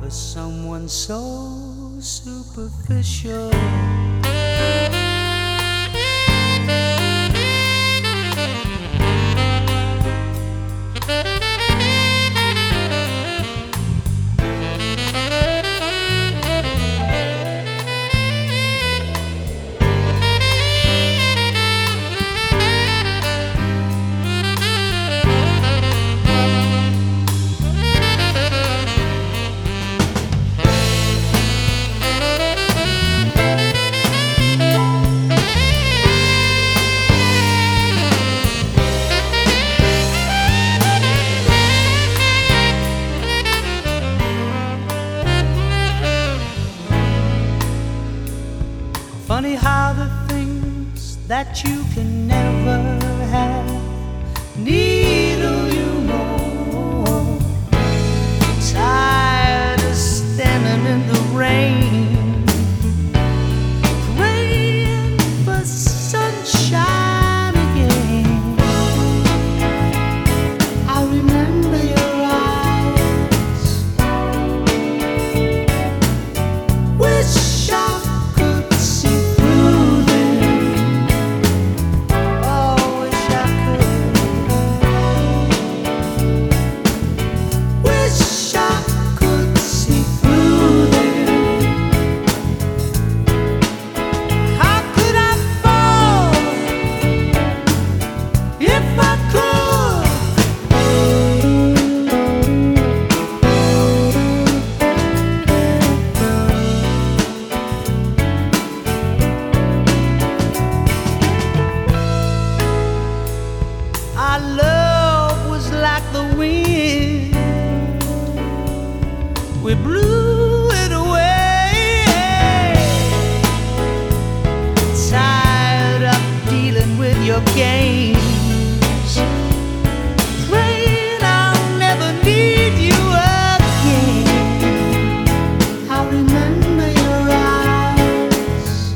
for someone so superficial. Funny how the things that you can never have, neither you know. Tired of standing in the rain, praying for sunshine again. I remember your eyes. Wish I could see through them. Oh, wish I could. Wish I could see through them. How could I fall if I could? Our love was like the wind, we blew it away. Tired of dealing with your games, praying I'll never need you again. I remember your eyes.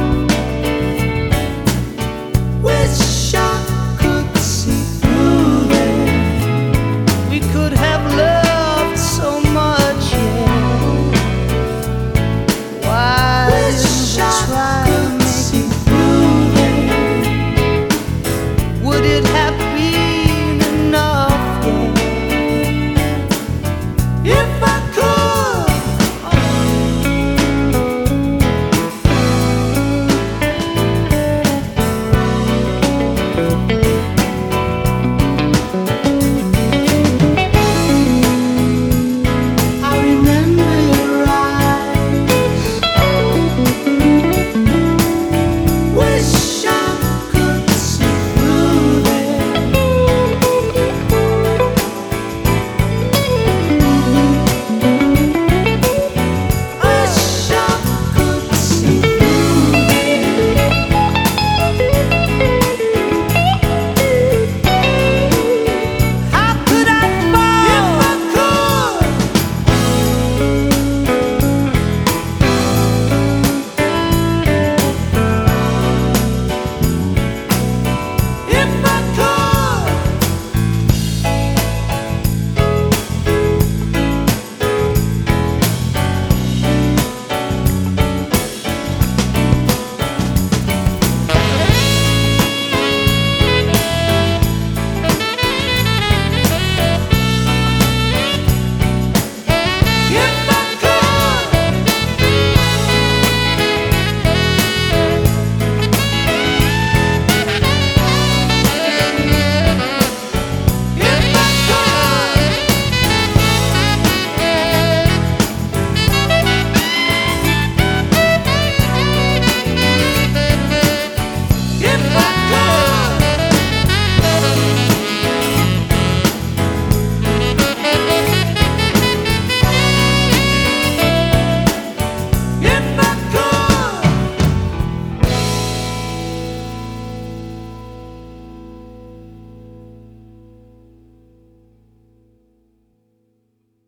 Wish I could see through them. We could have love.